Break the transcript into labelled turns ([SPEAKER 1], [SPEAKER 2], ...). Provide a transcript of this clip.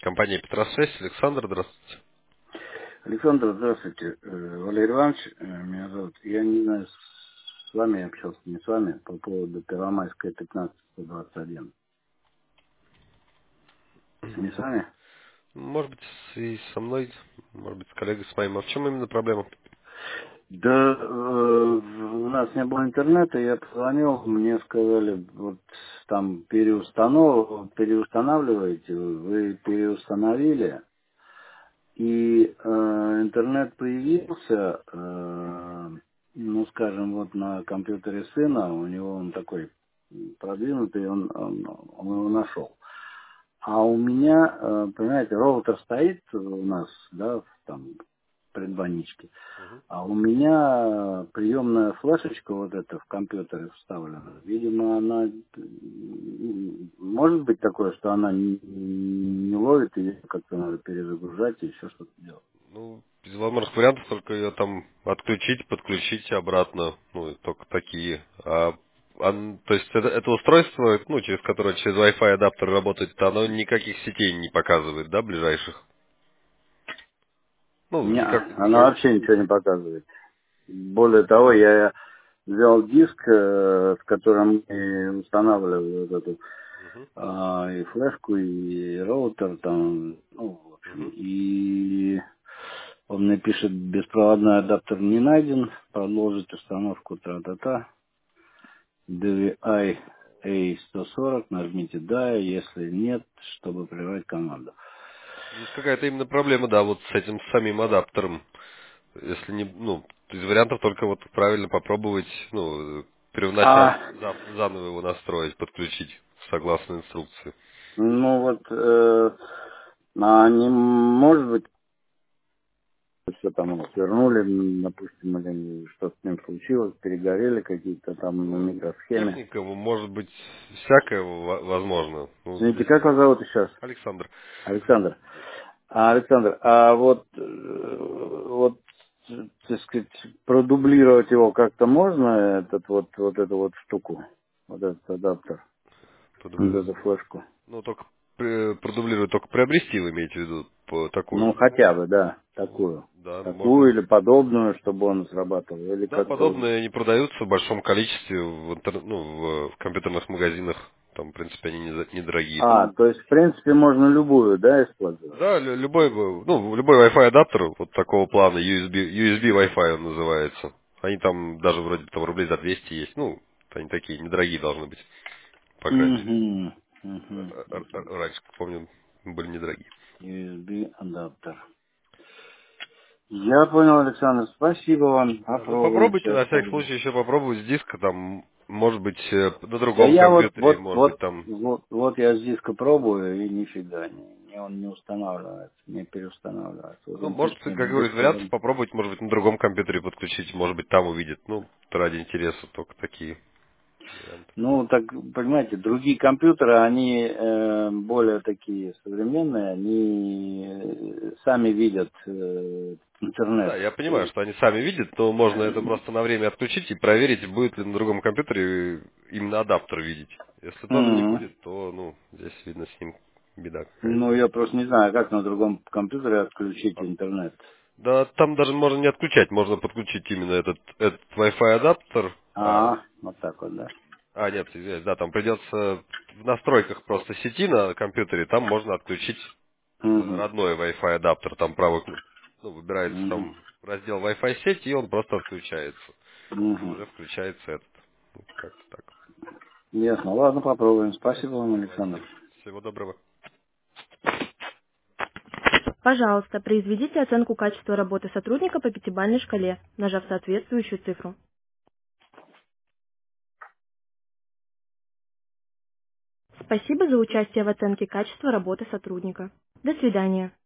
[SPEAKER 1] Компания Петросвязь. Александр, здравствуйте.
[SPEAKER 2] Александр, здравствуйте. Валерий Иванович, меня зовут. Я не знаю, с вами я общался, не с вами, по поводу Первомайская 1521. Не с вами?
[SPEAKER 1] Может быть, и со мной, может быть, с коллегой с моим. А в чем именно проблема?
[SPEAKER 2] Да, у нас не было интернета, я позвонил, мне сказали, вот там переустанавливаете, вы переустановили, и интернет появился, ну, скажем, вот на компьютере сына, у него он такой продвинутый, он его нашел. А у меня, понимаете, роутер стоит у нас, да, там, в предбанничке,
[SPEAKER 1] Мгм.
[SPEAKER 2] а у меня приемная флешечка вот эта в компьютере вставлена. Видимо, она, может быть такое, что она не ловит, и как-то надо перезагружать и еще что-то делать.
[SPEAKER 1] Ну, из возможных вариантов только ее там отключить, подключить обратно. Ну, и только такие. То есть это устройство, ну, через Wi-Fi адаптер работает, оно никаких сетей не показывает, да, ближайших? Ну,
[SPEAKER 2] Не,
[SPEAKER 1] никак.
[SPEAKER 2] она вообще ничего не показывает. Более того, я взял диск, с которым и устанавливал вот эту
[SPEAKER 1] Мгм.
[SPEAKER 2] и флешку, и роутер там, ну, в общем,
[SPEAKER 1] Мгм.
[SPEAKER 2] и он мне пишет, беспроводной адаптер не найден, продолжить установку тра-та-та, DVI A140, нажмите «Да», если нет, чтобы прервать команду.
[SPEAKER 1] Есть какая-то именно проблема, да, вот с этим самим адаптером. Если не, ну, из вариантов только вот правильно попробовать, ну, первоначально
[SPEAKER 2] А,
[SPEAKER 1] заново его настроить, подключить согласно инструкции.
[SPEAKER 2] ну вот, а не может быть, все там его свернули, допустим, или что с ним случилось, перегорели какие-то там на
[SPEAKER 1] Ну,
[SPEAKER 2] микросхеме.
[SPEAKER 1] техника, может быть, всякое возможно. Ну,
[SPEAKER 2] Извините,
[SPEAKER 1] здесь
[SPEAKER 2] как вас зовут сейчас?
[SPEAKER 1] Александр.
[SPEAKER 2] Александр. Александр, а вот, так сказать, продублировать его как-то можно, вот эту вот штуку, вот этот адаптер, вот
[SPEAKER 1] Продублировать.
[SPEAKER 2] эту флешку?
[SPEAKER 1] Ну, только продублировать, только приобрести вы имеете в виду по
[SPEAKER 2] Ну,
[SPEAKER 1] такую.
[SPEAKER 2] хотя бы, да,
[SPEAKER 1] Ну,
[SPEAKER 2] такую.
[SPEAKER 1] да,
[SPEAKER 2] Такую
[SPEAKER 1] можно.
[SPEAKER 2] или подобную, чтобы он срабатывал, или
[SPEAKER 1] Да,
[SPEAKER 2] как-то...
[SPEAKER 1] подобные не продаются в большом количестве в компьютерных магазинах. Там, в принципе, они недорогие.
[SPEAKER 2] А,
[SPEAKER 1] Ну,
[SPEAKER 2] то есть, в принципе, можно любую, да, использовать?
[SPEAKER 1] да, любой Wi-Fi адаптер вот такого плана, USB Wi-Fi он называется. Они там даже вроде там рублей за 200 есть. Ну, они такие недорогие должны быть, по крайней мере.
[SPEAKER 2] Угу, угу.
[SPEAKER 1] Раньше, помню, были недорогие.
[SPEAKER 2] USB адаптер. Я понял, Александр, спасибо вам.
[SPEAKER 1] Да, ну
[SPEAKER 2] Попробуем
[SPEAKER 1] попробуйте,
[SPEAKER 2] сейчас.
[SPEAKER 1] на всякий случай еще попробовать с диска, там, может быть, на
[SPEAKER 2] Да
[SPEAKER 1] другом
[SPEAKER 2] я
[SPEAKER 1] компьютере, может быть, там.
[SPEAKER 2] вот я с диска пробую, и нифига, он не устанавливается, не переустанавливается. Вот
[SPEAKER 1] Ну,
[SPEAKER 2] он
[SPEAKER 1] может,
[SPEAKER 2] пишет
[SPEAKER 1] как
[SPEAKER 2] мне
[SPEAKER 1] говорю, из вариантов
[SPEAKER 2] беспроводно.
[SPEAKER 1] попробовать, может быть, на другом компьютере подключить, может быть, там увидит. Ну, ради интереса только такие варианты.
[SPEAKER 2] Ну, так, понимаете, другие компьютеры, они более такие современные, они сами видят
[SPEAKER 1] Да,
[SPEAKER 2] интернет.
[SPEAKER 1] я
[SPEAKER 2] То
[SPEAKER 1] понимаю,
[SPEAKER 2] есть,
[SPEAKER 1] что они сами видят, но можно это просто на время отключить и проверить, будет ли на другом компьютере именно адаптер видеть. Если тоже не
[SPEAKER 2] Мгм.
[SPEAKER 1] будет, то, ну, здесь, видно, с ним беда какая-то.
[SPEAKER 2] Ну, я просто не знаю, как на другом компьютере отключить
[SPEAKER 1] А,
[SPEAKER 2] интернет.
[SPEAKER 1] Да, там даже можно не отключать, можно подключить именно этот Wi-Fi адаптер.
[SPEAKER 2] Вот так вот, да.
[SPEAKER 1] Нет, извиняюсь, да, там придется в настройках просто сети на компьютере, там можно отключить
[SPEAKER 2] Угу.
[SPEAKER 1] родной Wi-Fi адаптер, там ну, выбирается
[SPEAKER 2] Угу.
[SPEAKER 1] там раздел Wi-Fi сеть, и он просто отключается. И
[SPEAKER 2] Угу.
[SPEAKER 1] уже включается этот. Ну, как-то так.
[SPEAKER 2] Ясно. Ладно, попробуем.
[SPEAKER 1] Да,
[SPEAKER 2] Спасибо вам, Александр.
[SPEAKER 1] давайте. Всего доброго.
[SPEAKER 3] Пожалуйста, произведите оценку качества работы сотрудника по пятибалльной шкале, нажав соответствующую цифру. Спасибо за участие в оценке качества работы сотрудника. До свидания.